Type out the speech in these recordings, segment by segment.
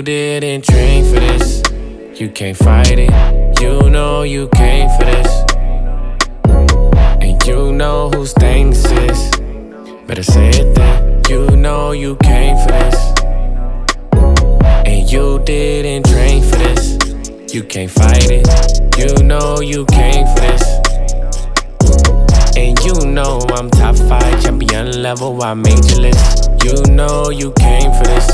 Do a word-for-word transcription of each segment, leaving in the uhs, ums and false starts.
you didn't train for this. You can't fight it. You know you came for this. And you know whose thing this is. Better say it then. You know you came for this. And you didn't train for this. You can't fight it. You know you came for this. And you know I'm top five, champion level, I made your list. You know you came for this.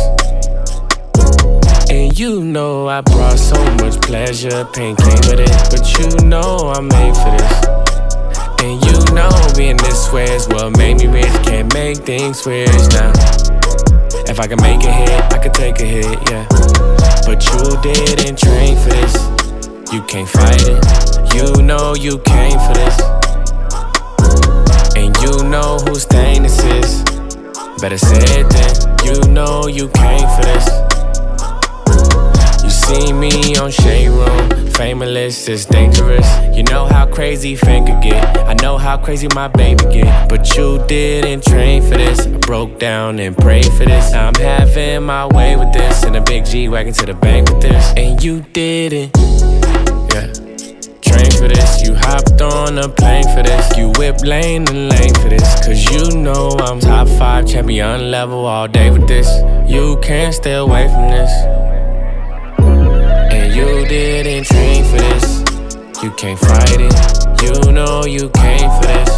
And you know I brought so much pleasure, pain came with it. But you know I'm made for this. And you know being this way is what made me rich. Can't make things switch now. If I can make a hit, I could take a hit, yeah. But you didn't train for this. You can't fight it. You know you came for this. And you know whose thing this is. Better say it then. You know you came for this. You see me on Shade Room, Famous is dangerous. You know how crazy Fame could get. I know how crazy my baby get. But you didn't train for this. I broke down and prayed for this. Now I'm having my way with this. In a big G-Wagon to the bank with this. And you didn't, yeah, train for this. You hopped on a plane for this. You whip lane and lane for this. Cause you know I'm top five, champion level all day with this. You can't stay away from this. And you didn't train for this. You can't fight it. You know you came for this.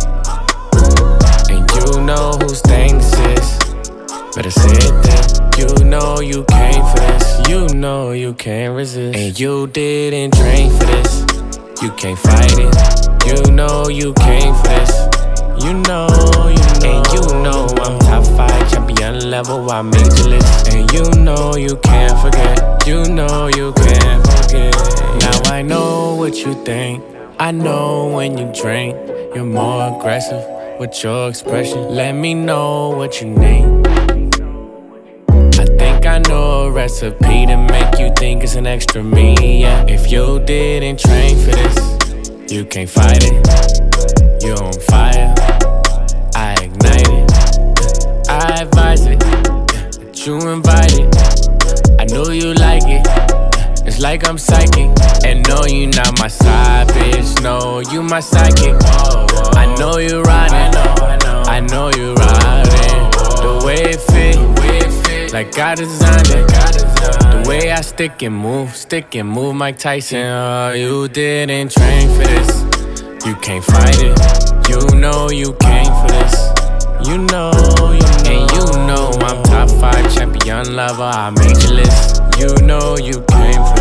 And you know whose thing this is. Better say it then. You know you came for this. You know you can't resist. And you didn't train for this. You can't fight it. You know you came for this. You know, you know. And you know I'm top five, champion level, I made your list. And you know you can't forget. You know you can't forget. Now I know what you think. I know when you drink, you're more aggressive with your expression. Let me know what you need. I think I know a recipe to make you think it's an extra me, yeah. If you didn't train for this, you can't fight it. You're on fire, I ignite it. I advise it, that you invite it. I know you like it. It's like I'm psychic. And no, you not my side bitch. No, you my psychic. I know you riding. I know you riding. The way it fit, like God designed it. The way I stick and move, stick and move Mike Tyson. Oh, you didn't train for this. You can't fight it. You know you came for this. You know, you know. And you know I'm top five champion lover. I made your list. You know you came for